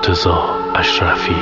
مرتضی اشرفی.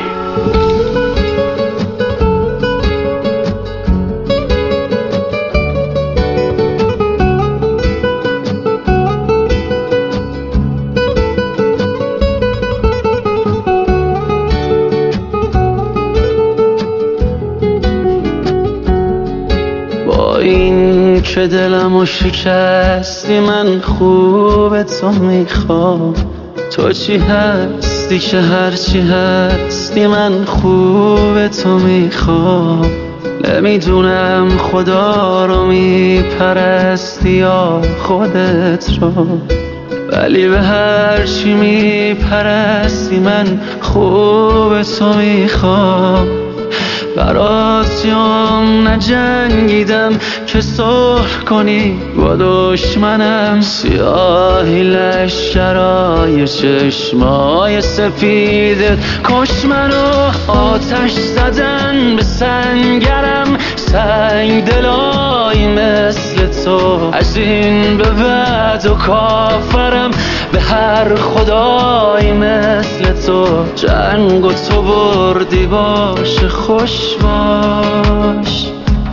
با این که دلمو شکستی من خوب تو میخوام، تو چی هستی که هرچی هستی من خوب تو میخوام. نمیدونم خدا رو میپرستی یا خودت رو، ولی به هرچی میپرستی من خوب تو میخوام. برات جام نجنگیدم که صلح کنی با دشمنم، سیاهی لشکرای چشمای سفیدت کش منو. آتش زدن به سنگرم، سنگ دلایی مثل تو، از این به بعد و کافرم به هر خدایی مثل تو. جنگ و تو بردی باشه خوش باش.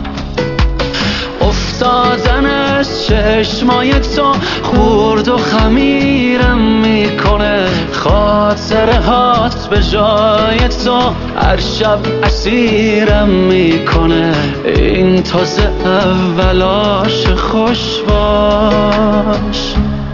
افتادن از چشمای تو خورد و خمیرم میکنه، خاطره هات به جای تو هر شب اسیرم میکنه. این تازه اولاش خوش باش.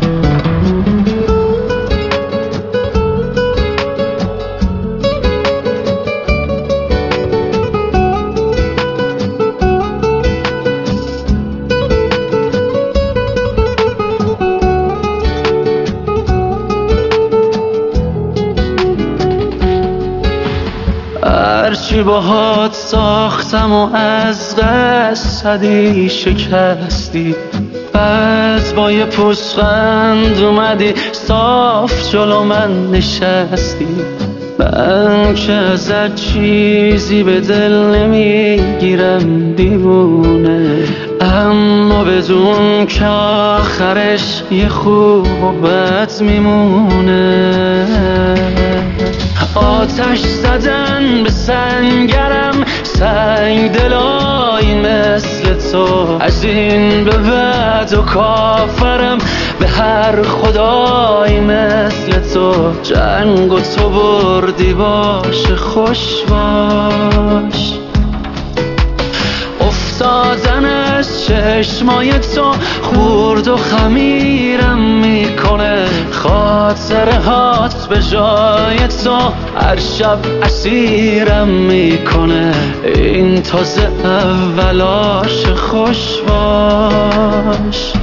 هرچی باهات ساختم و از قصد صدی شکستی، بعد با یه پوزخند اومدی صاف جلو من نشستی. من که ازت چیزی به دل نمیگیرم دیوونه، اما بدون که آخرش یه خوب و بد میمونه. آتش زدن به سنگرم، سنگ دلایی مثل تو، از این به بعد و کافرم به هر خدایی مثل تو. جنگ و تو بردی باشه خوش باش. افتادن از چشمای تو خورد و خمیرم میکنه، خاطره هات به جای تو هر شب اسیرم میکنه. این تازه اولاش خوش باش.